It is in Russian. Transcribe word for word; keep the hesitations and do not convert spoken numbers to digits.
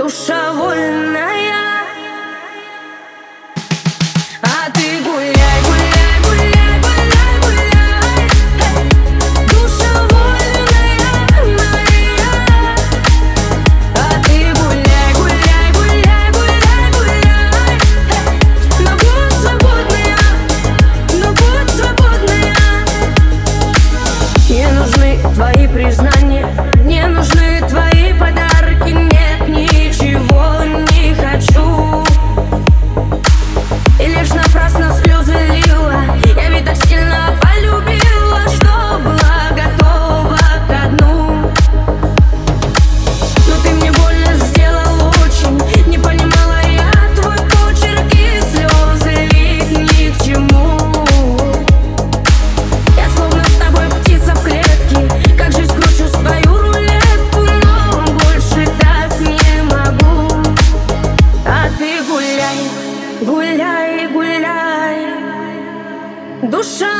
душа вольная. А ты гуляй, гуляй, гуляй, гуляй, гуляй, эй, душа вольная моя. А ты гуляй, гуляй, гуляй, гуляй, гуляй, эй, но будь свободная, но будь свободная. Не нужны твои признания, не нужны твои подарки, нет, ничего не хочу. И лишь напрасно слезы лила, я ведь так сильно полюбила, что была готова ко дну. Но ты мне больно сделал очень, не понимала я твой почерк, и слезы лить ни к чему. Я словно с тобой птица в клетке, как жизнь кручу свою рулетку, но больше так не могу. А ты гуляй, гуляй, гуляй, душа